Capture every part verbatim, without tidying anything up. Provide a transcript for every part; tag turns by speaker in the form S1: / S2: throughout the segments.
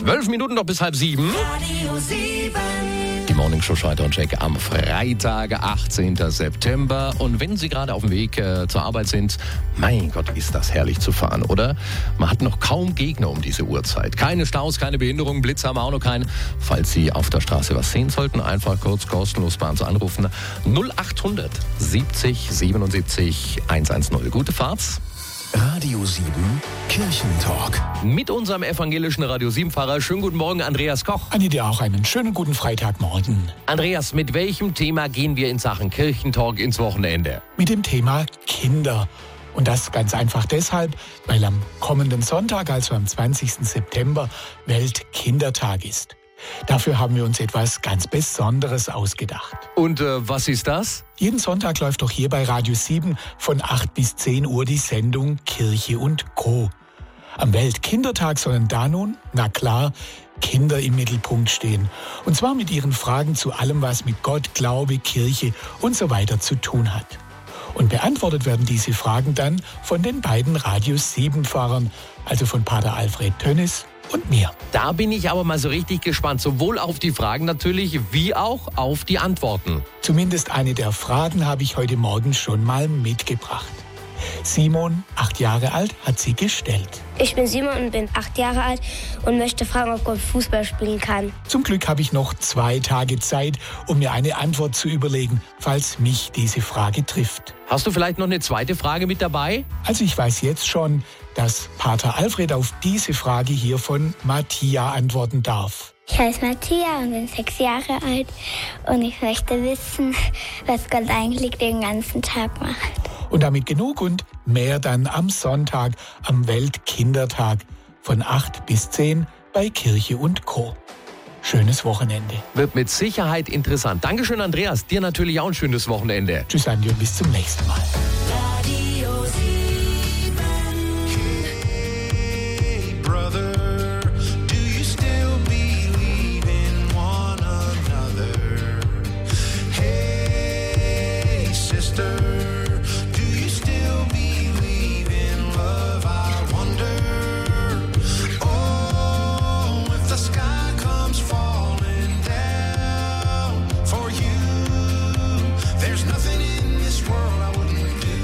S1: Zwölf Minuten noch bis halb sieben.
S2: Radio sieben.
S1: Die Morning Show Schalter und Check am Freitag, achtzehnten September. Und wenn Sie gerade auf dem Weg äh, zur Arbeit sind, mein Gott, ist das herrlich zu fahren, oder? Man hat noch kaum Gegner um diese Uhrzeit. Keine Staus, keine Behinderungen, Blitze haben wir auch noch keinen. Falls Sie auf der Straße was sehen sollten, einfach kurz kostenlos bei uns anrufen. null achthundert siebzig siebenundsiebzig hundertzehn. Gute Fahrt.
S3: Radio sieben Kirchentalk.
S1: Mit unserem evangelischen Radio sieben-Pfarrer. Schönen guten Morgen, Andreas Koch.
S4: Anni, dir auch einen schönen guten Freitagmorgen.
S1: Andreas, mit welchem Thema gehen wir in Sachen Kirchentalk ins Wochenende?
S4: Mit dem Thema Kinder. Und das ganz einfach deshalb, weil am kommenden Sonntag, also am zwanzigsten September, Weltkindertag ist. Dafür haben wir uns etwas ganz Besonderes ausgedacht.
S1: Und äh, was ist das?
S4: Jeden Sonntag läuft doch hier bei Radio sieben von acht bis zehn Uhr die Sendung Kirche und Co. Am Weltkindertag sollen da nun, na klar, Kinder im Mittelpunkt stehen. Und zwar mit ihren Fragen zu allem, was mit Gott, Glaube, Kirche und so weiter zu tun hat. Und beantwortet werden diese Fragen dann von den beiden Radio sieben-Fahrern, also von Pater Alfred Tönnis und mir.
S1: Da bin ich aber mal so richtig gespannt, sowohl auf die Fragen natürlich, wie auch auf die Antworten.
S4: Zumindest eine der Fragen habe ich heute Morgen schon mal mitgebracht. Simon, acht Jahre alt, hat sie gestellt.
S5: Ich bin Simon und bin acht Jahre alt und möchte fragen, ob Gott Fußball spielen kann.
S4: Zum Glück habe ich noch zwei Tage Zeit, um mir eine Antwort zu überlegen, falls mich diese Frage trifft.
S1: Hast du vielleicht noch eine zweite Frage mit dabei?
S4: Also ich weiß jetzt schon, dass Pater Alfred auf diese Frage hier von Mattia antworten darf.
S6: Ich heiße Mattia und bin sechs Jahre alt und ich möchte wissen, was Gott eigentlich den ganzen Tag macht.
S4: Und damit genug und mehr dann am Sonntag, am Weltkindertag von acht bis zehn bei Kirche und Co. Schönes Wochenende.
S1: Wird mit Sicherheit interessant. Dankeschön, Andreas. Dir natürlich auch ein schönes Wochenende.
S4: Tschüss, Andi, und bis zum nächsten Mal.
S2: Radio sieben.
S7: Hey, brother, do you still believe in one another? Hey, sister, do you still believe in love? I wonder. Oh, if the sky comes falling down for you, there's nothing in this world I wouldn't do.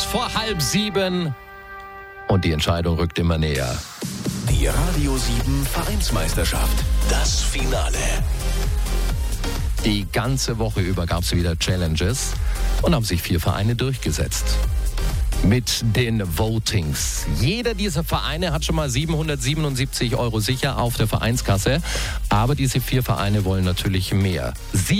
S1: vor halb sieben und die Entscheidung rückt immer näher.
S3: Die Radio sieben Vereinsmeisterschaft. Das Finale.
S1: Die ganze Woche über gab es wieder Challenges und haben sich vier Vereine durchgesetzt. Mit den Votings. Jeder dieser Vereine hat schon mal siebenhundertsiebenundsiebzig Euro sicher auf der Vereinskasse. Aber diese vier Vereine wollen natürlich mehr.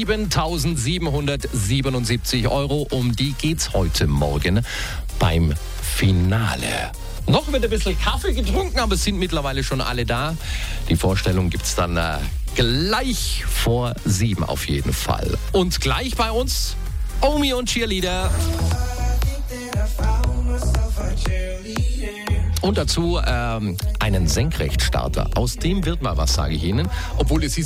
S1: siebentausendsiebenhundertsiebenundsiebzig Euro, um die geht's heute Morgen beim Finale. Noch wird ein bisschen Kaffee getrunken, aber es sind mittlerweile schon alle da. Die Vorstellung gibt's dann äh, gleich vor sieben auf jeden Fall. Und gleich bei uns Omi und Cheerleader. Und dazu ähm, einen Senkrechtstarter. Aus dem wird mal was, sage ich Ihnen. Obwohl es ist